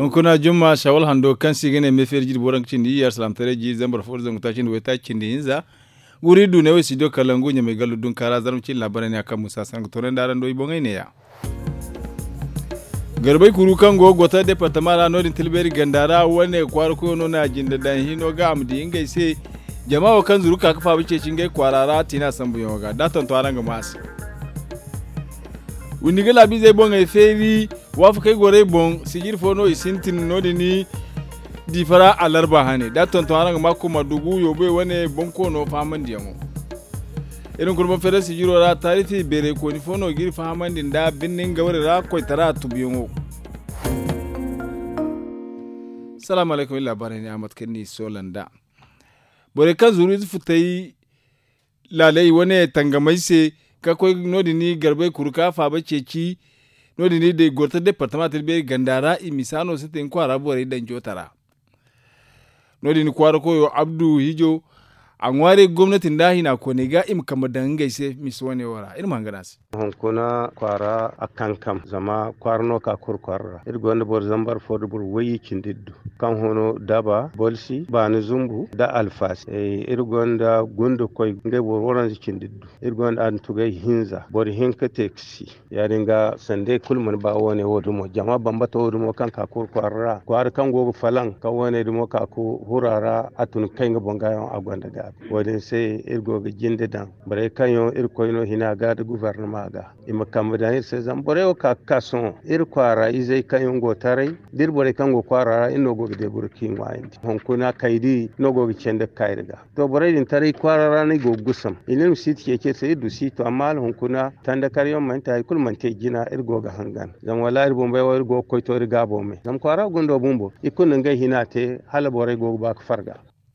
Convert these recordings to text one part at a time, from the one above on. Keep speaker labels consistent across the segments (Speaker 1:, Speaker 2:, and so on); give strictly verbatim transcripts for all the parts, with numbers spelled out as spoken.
Speaker 1: on kuna jumma shawal hando kan sigene me ferji boran cindi yar salam tare ji zambar for zangu ta cindi weta cindi hinza wuri du ne wesi do kalangu nya me galu dun kara zarum cin labaran ya kan musa san to ran daran do ibon ne ya garbai kuru kan go gota departement la nodin tilberi gandara wane kwar ko no na jinda dan hino ga amdi ingai se jama'a kan zuru ka kafa bice cingai kwarara tina sambu yoga datan to aranga mas unigala bi zai bon ai feri wafu kai gore bon sigir fono isintin nodini di fara alarba hane datan to aranga mako madugu yobe wane bonko no famandi yango irin kurban fere sigiro ra tarifi bere ko ni fono gir famandi da binnin gawre ra ko tara tubiyongo assalamu alaikum labarin ya amat kenni solanda bore kan zuru futai lalai wane tangamai se ka koy nodini garbe kurka fa bace ci nodini de gorta departement be gandara imisano sete ko arabore dan jotara nodini kwaro koyo abdu hijo an ware gwamnatin dahi na ko ne ga im kama dangai sai miswane wara irin manganas
Speaker 2: hon kuna kwara akan kam zama kwarno ka kurkwarra ir gonda bor zambar for bor wayi kindiddu kan hono daba bolsi bani zumbu da alfas e ir gonda gondo koy ngai bor woran kindiddu ir gonda an tugay hinza bor hinka taxi ya dinga sande kulmun ba wone wodumo jama bambata wodumo kan ka kurkwarra kwar kan gogo falan ka wone dumo ka ko hurara atun kai ga bongayon agwanda ga wadin sai irgo ga jinde dan bare kanyo ir koyno hina ga da gouvernement ga ima kamda ir sai zam bare o ka kason ir kwara izai kanyo go tarai dir bare kango kwara ino go de burkin wayndi hon kuna kaidi no go cende kairga to bare din tarai kwara ni go gusam inin sit ke ke sai du sito amma hon kuna tanda karyon man tay kul man te gina irgo ga hangan zam wala ir bombay war go koy to riga bomme zam kwara gondo bumbo ikun ngai hina te hala bare go ba farga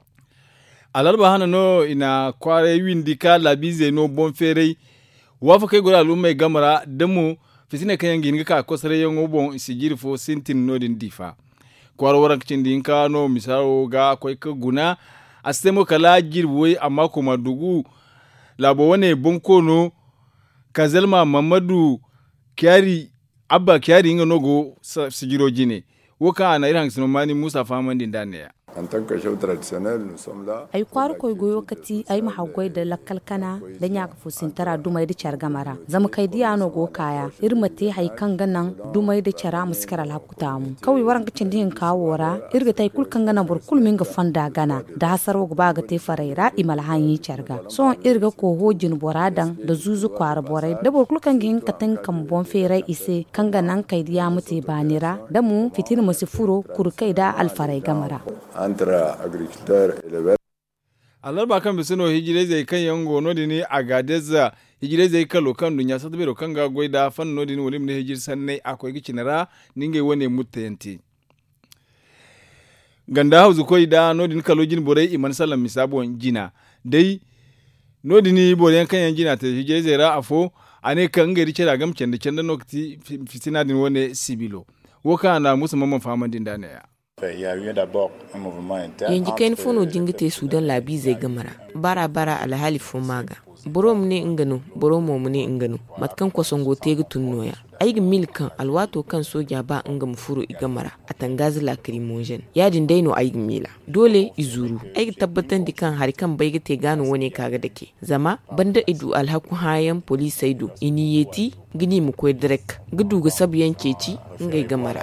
Speaker 1: alarba hana no ina kware windika labize no bon ferei wafa kai gora lumai gamara damu fitine kan yangi ka kosare yango bon sigiri fo sintin no din difa kwaro waran kicin din ka no misaro ga koi ka guna asemo kala girboy amma kuma dugu labo wane bonko no kazalma mamadu kyari abba kyari inga nogo sigiro jine woka na iran sinomani musa famandin dane
Speaker 3: en tant que show traditionnel nous sommes là
Speaker 4: ay kwar koy goyo kati ay mahagwai da lakalkana da nya ka fusintara dumai da chargamara zama kai diya no go kaya irmate hay kan ganan dumai da chara muskara lakuta mu kawai waran kacin din kawora irga tay kul kan ganan bur kul minga fanda gana da hasaro go baga te faraira imal hanyi charga so irga ko hojin boradan da zuzu kwar borai da bur kul kan gin katan kan bon ferai ise kan ganan kai diya mute banira da mu fitir musifuro kurkai da alfarai gamara
Speaker 3: entre agriculteurs et les éleveurs.
Speaker 1: Alarba kan bisino hijire zai kan yango no dini agadeza hijire zai kalo kan dunya satbero kan ga goida fan no dini wolim ne hijir sanne akwai gicinara ninge wone mutenti ganda hauzu koida no dini kalo jin bore iman sallam misabo jina dai no dini bore kan yan jina te hijire zai ra afo ane kan ga rice da gamcen da canda nokti fitina din wone sibilo woka na musamman famandin dane ya
Speaker 5: yanzu kai fono jingite sudan labi zai gamara bara bara alhali fo maga borom ne ingano boromo mu ne ingano matkan kwasongo tege tunnoya aigi milkan alwato kan soja ba ingam furo igamara atangazi la crimogen yadin daino aigi mila dole izuru aigi tabbatan di kan hari kan bai gate gano wone kaga dake zama banda idu alhaku hayan police idu iniyeti gini mu koy direct gudu ga sabiyan keci ngai gamara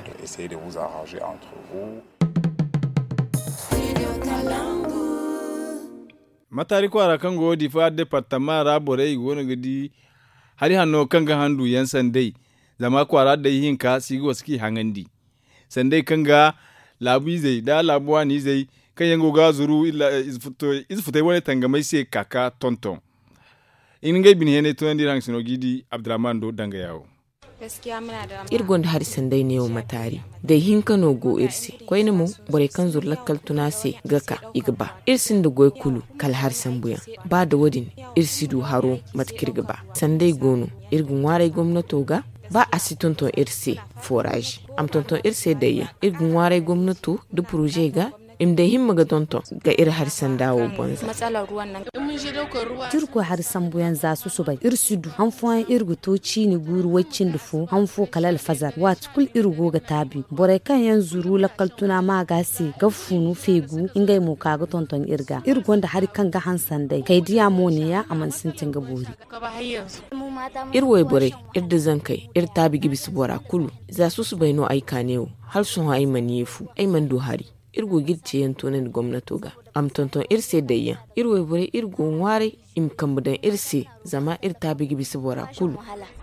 Speaker 1: matari kwara kan go di fa departement rabore wona gadi hari hanno kanga handu yan sandai zama kwara da hinka sigi waski hangandi sandai kanga labu zai da labuwa ni zai kan yango ga zuru illa izfuto izfuto wani tangamai sai kaka tonton in ngai bin hene to ndi rang sino gidi abdurrahman do danga yawo
Speaker 4: gaskiya muna da
Speaker 5: irgon da har sandai ne yau matari da hinka no go irsi koyne mu bore kan zur lakkal tunase gaka igba irsin da goy kulu kal har sambuya ba da wadin irsi du haro matkirgba sandai gono irgun warai gwamnato ga ba a si tonton irse forage am tonton irse daya irgun warai gwamnato da projet ga im da himma ga tonto ga ir har sandawo bonza
Speaker 6: matsalar ruwan nan in mun je daukar ruwa
Speaker 4: turko har sambuyan za su subai ir sudu hanfuwan irgu to cini guru waccin dufu hanfu kalal fazar wat kul irgo ga tabi bore kan yan zuru lakaltuna ma gasi ga funu fegu ingai mu kaga tonton irga irgon da har kan ga hansan dai kai diya moniya aman sintin ga buri
Speaker 5: irwai bore ir da zan kai ir tabi gibis bora kulu za su subai no aika ne har sun ai maniyefu ai man do hari irgo gidce yanto ne gwamnato ga am tonton irse dayya irwai bore irgo ware im kambudan irse zama ir tabi gibis bora kulu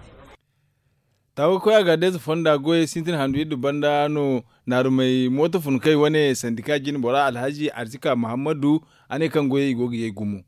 Speaker 1: tawo koya ga des fonda goye sintin handu du banda no naru mai moto fun kai wane sandika jin bora alhaji arzika muhammadu ane kan goye igogi ye gumu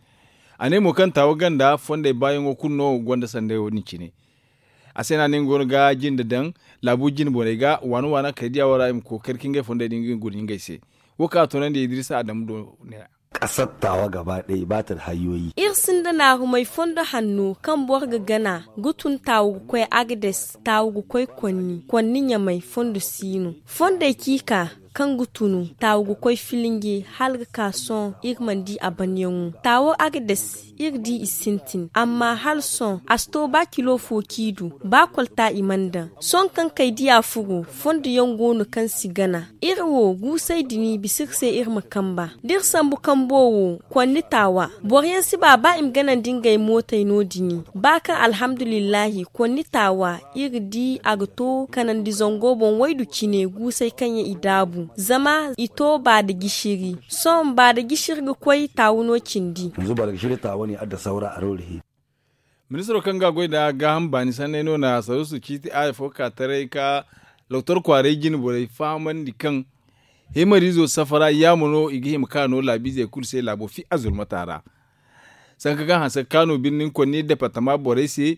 Speaker 1: ane mo kan tawo ganda fonda bayan okunno gonda sande woni cine asena nen gon ga jin da dan labu jin bore ga wanu wana kai dia wara im ko kerkinge fonda dingin gurin gaise woka to nan da idrisa adam do ne
Speaker 7: ƙasar tawa gaba ɗaya ba ta da hanyoyi.
Speaker 6: Irsin da na mai fondo hannu kan borga gana gutun tawu kwai agdes tawu kwai kwanni kwanni ya mai fondo sino. Fondo kika kan gutunu tawu kwai filinge halga kason irman di abanyangu. Tawo agdes irdi isintin amma hal son asto ba kilo fo kidu ba kwalta imanda. Son kan kai diya fugu fondo yango kan sigana. Irwo gusai dini bisirse irma kamba. Dirsan bu kambowo kwanni tawa. Boryan si ba ba im ganan dingai mota ino dini. Baka alhamdulillahi kwanni tawa irdi agto kanan di zongo bon waidu kine gusai kanya idabu. Zama ito ba da gishiri. Son ba da gishiri ga kwai tawuno kindi.
Speaker 7: Yanzu ba da gishiri tawo ne adda saura a rorihi.
Speaker 1: Ministro kanga goi da ga hamba ni sanne no na saru su kiti a foka tare ka lautar kware gin bore faman di kan hemarizo safara ya mono igi kano labize kurse labo fi azul matara san kaga hansa kano binnin konni departement bore se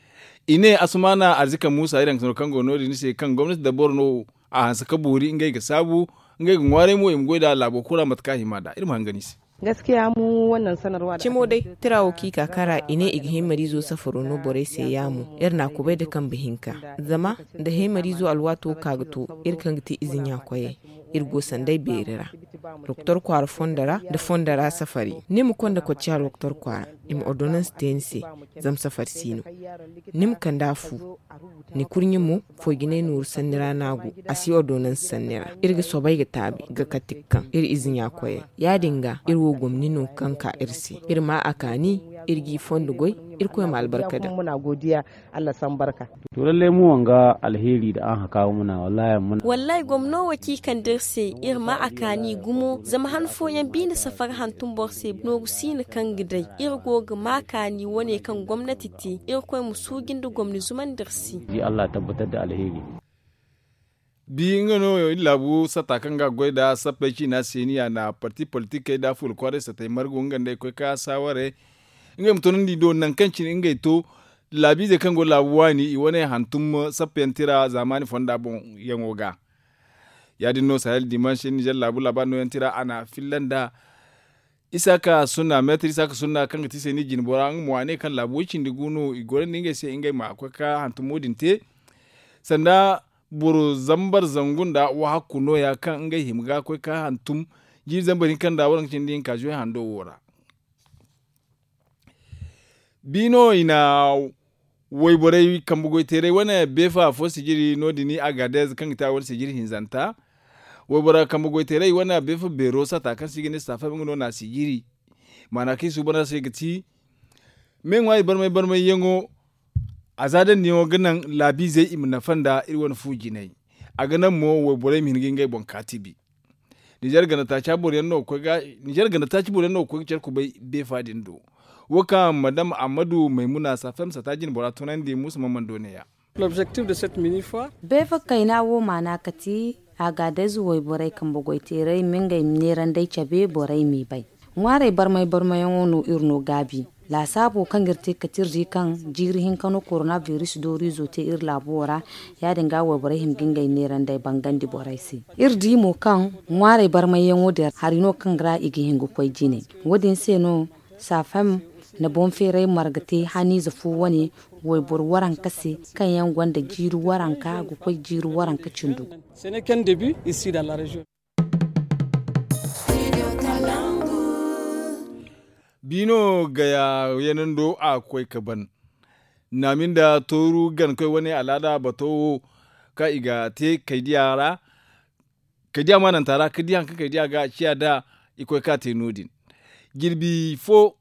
Speaker 1: ine asumana arzika musa idan kan kango no ni se kan gwamnati da borno a hansa kaburi ngai ga sabu ngai ga ngware mu im goida labo kura matka himada irin hangani se
Speaker 8: gaskiya mu wannan sanarwa da
Speaker 5: cimo dai tirawo ki kakara ine igi marizo safaro no bore se yamu irna kubai da kan bihinka zama da he marizo alwato kagto irkan giti izin ya koye irgo sandai berira doktor kwar fondara da fondara safari nim konda ko cha doktor kwar im ordonnance tense zam safar sino nim kandafu ni kurnyimo fo gine nur sanira nagu asi ordonnance sanira irga sobai ga tabi ga katikkan ir izin ya koye ya dinga irwo gomnino kanka irsi irma akani irgi fondo goy irko ma albarka da
Speaker 8: muna godiya Allah san barka
Speaker 9: to lalle mu wanga alheri da an haka muna wallahi mun
Speaker 6: wallahi gomno waki kan dirse irma akani gumo zama hanfo yan bini safar hantun borse no gusini kan gidai irgo ga makani wane kan gwamnati ti irko musugin da gwamnati zuman dirsi
Speaker 9: ji Allah tabbatar da alheri
Speaker 1: bi ngano labu sata kanga goida sapeci na seniya na parti politique da ful kware sata margo ngande ko ka saware ngam tonon di do nan kancin ngai to labi ze kango labuwani i wone hantum sapentira zamani fonda bon yangoga yadi no sahel dimanche Niger labu labano yantira ana finlanda isaka suna metri isaka suna kanga tise ni jin borang muane kan labu cindi gunu igore ninge se ngai ma ko ka hantum modinte sanda buru zambar zangunda wa hakuno ya kan ngai himga ko ka hantum ji zambarin kan da wurin cindin ka juwe hando wora bino ina woiborei kambugo tere wana befa fo sigiri no dini agadez kan ta won sigiri hinzanta woibora kambugo tere wana befa berosa ta kan sigini safa bingo na sigiri mana kisu bana sigiti men wai barmai barmai yango azadan ni o ganan labi zai imna fanda irwan fuji nai a ganan mo woiborei min gingai bon katibi Niger gana ta chabor yanno ko ga Niger gana ta chabor yanno ko cer ku bai befa dindo waka madam Amadou Maimouna sa femme sa tajin bora tonan di musu mamando ne ya
Speaker 8: l'objectif de cette mini fois
Speaker 4: befa kaina wo mana kati aga da zuwai borai kan bugoi tere minga imneran dai chabe borai mi bai ngware barmai barmai wono irno gabi la sabo kan girte katirji kan jirihin kano coronavirus do rizo te ir labora ya dinga wa borai him ginga neran dai bangandi borai si irdi mo kan ngware barmai yango der harino kan gra igi hingo koy jine wodin seno sa fam na bon fere margate hani zafu wani wai bor waran kase kan yan gwanda jiru waran ka go koy jiru waran ka cindu
Speaker 8: ce n'est qu'un début ici dans la région
Speaker 1: bino ga ya yanan do akwai kaban namin da toru gan kai wani alada bato ka iga te kaidiyara kaidiya manan tara kaidiya kan kaidiya ga ciya da ikwai ka te nodin girbi fo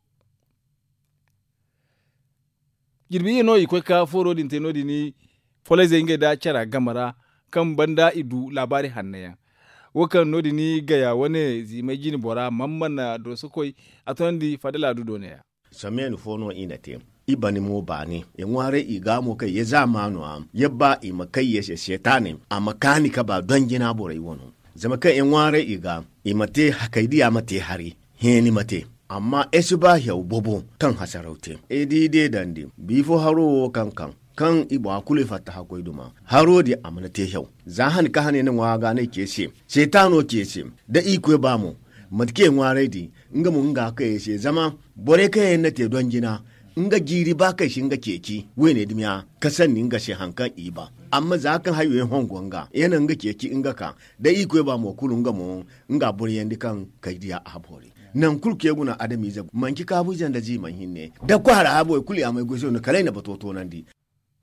Speaker 1: girbi ino ikwai ka foro din te nodin ni folai zai inga da cara gamara kan banda idu labari hannaya wakan nodi ni gaya wane zimai gini bora mamman na dosu koi atondi fadala du done ya
Speaker 10: samen fono ina te ibani mo bani e ngware iga mo kai ya zamanu am yabba i makai ya shetani a makanika ba don gina bora wono zama kai e ngware iga i mate hakaidi amate hari heni mate amma esu ba ya bobo kan hasaraute e dide dandi bifo haro kankan kan ibo akule fata hakoi duma haro di amana te hyau zahan ka hane nan waga ne ke se setano ke se da ikwe ba mu matke ngware di nga mu nga ka se zama bore ka na te don gina nga giri ba kai shinga keki wene dimiya kasan ni nga she hankan iba amma za kan hayo hongonga yana nga keki nga ka da ikwe ba mu kulun nga mu nga bore yandi kan kaidiya abore nan kulke guna adami za manki kabujan da ji man hinne da kwara abo kuli amai gozo no kalai na batoto nan di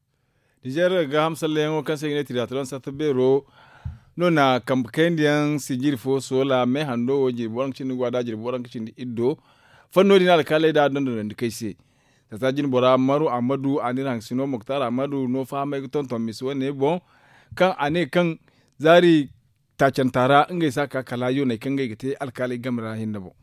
Speaker 1: Niger ga hamsal lengo kan sai ne tiratron satabero no na kamkendian sigir fo sola me hando oji boran cin gwada jir boran cin iddo fanno dina kale da don don kai se tata jin bora maru amadu aniran sino muktar amadu no fa mai tonton miso ne bon kan ane kan zari ta cantara ingai saka kalayo ne kan gaite alkali gamra hinda bo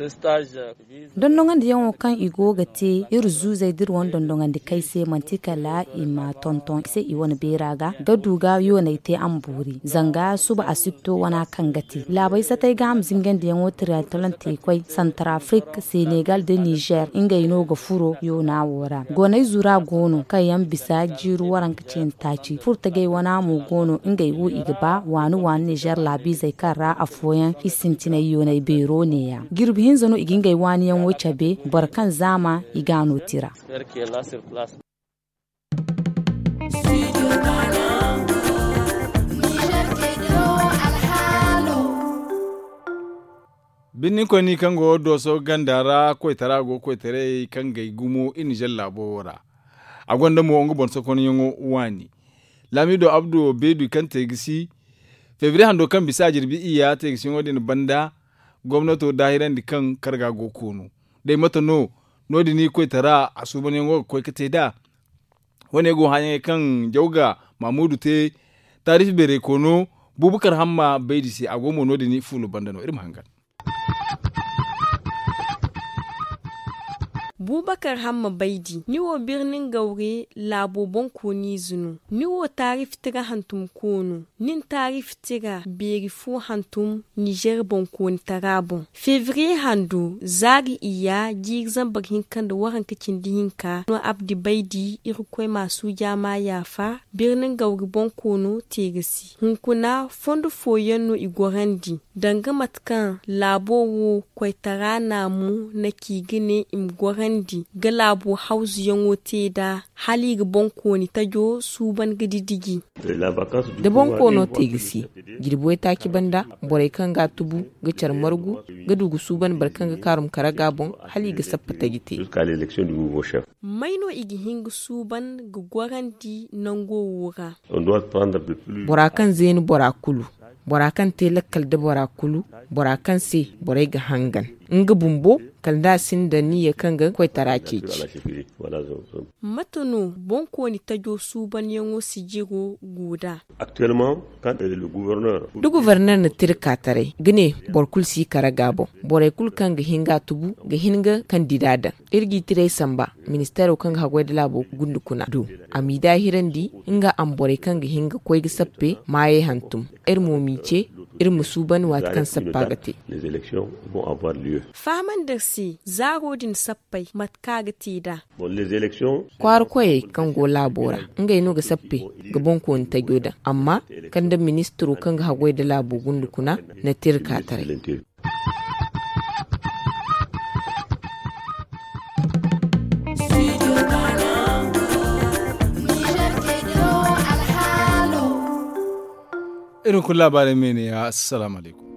Speaker 4: dondongan di yango kan igo gate irzu zai dir won dondongan di kai se mantika la ima tonton se i wona beraga gaduga yo ne te amburi zanga suba asipto wana kan gati labai satai gam zingen di yango triathlon te koi Central Africa Senegal de Niger inga ino go furo yo na wora gona zura gono kai yan bisa jiru waran kacin taci furta gai wana mu gono inga iwo igba wanu wan Niger labi zai kara afoyan isintina yo ne bero ne ya girbi hin zano igin gai wani yan wuce be barkan zama igano tira
Speaker 1: binni ko ni kango doso gandara ko tarago ko tere kan gai gumo in jalla bora agonda mo ngo bonso kon yongo wani lamido abdu bedu kan tegisi fevri hando kan bisa jirbi iya tegisi ngodin banda gwamnato dahiran di kan karga go kunu dai mata no no di ni ko tara asuban yango ko kete da wone go hanye kan jawga mamudu te tarif bere kono bubukar hamma beydisi agomo no di ni fulu bandano irim hangal
Speaker 6: Bubakar Hamma Baidi, niwo birnin gaure labobon koni zunu, niwo tarif tiga hantum kono, nin tarif tiga berifu hantum Niger bon koni tarabon. Fevrier handu, zagi iya gigzan baghin kan da waran kacin dihinka, no abdi Baidi irkwai masu jama yafa, birnin gaure bon kono tegasi. Hunkuna fondo foyen no igorandi, danga matkan labowo kwai tarana mu na kigine imgorandi. Galabo hausu yango te da hali ga bonko ni tajo suban gididigi
Speaker 5: da bonko no tegisi girbo ta ki banda bore kan ga tubu ga char margu ga dugu suban barkan ga karum karaga bon hali ga sappata gite
Speaker 6: maino igi hingu suban ga gwarandi nango wura
Speaker 5: bora kan zeni bora kulu bora kan te lakkal da bora kulu bora kan se bora ga hangan nga bumbo kalda sin da niya kanga kwai tarake ci
Speaker 6: matano bonko ni tajo suban yango sijigo guda
Speaker 11: actuellement quand le gouverneur
Speaker 5: du gouverneur na tirka tare gine borkul si kara gabo bore kul kanga hinga tubu ga hinga kandidada irgi tire samba ministero kanga hagwai da labo gundukuna do amida hirandi inga ambore kanga hinga kwai ga sappe maye hantum er momice ir musuban wat kan sappagate
Speaker 11: les élections vont avoir lieu
Speaker 6: faman da si zarodin sappai matkaga tida
Speaker 11: bon les élections
Speaker 5: kwar koye kan go labora ngai no ga sappe ga bonko ta goda amma kan da ministro kan ga hagwai da labo gundukuna na tirka tare
Speaker 1: irin kun labarin mene ya assalamu alaikum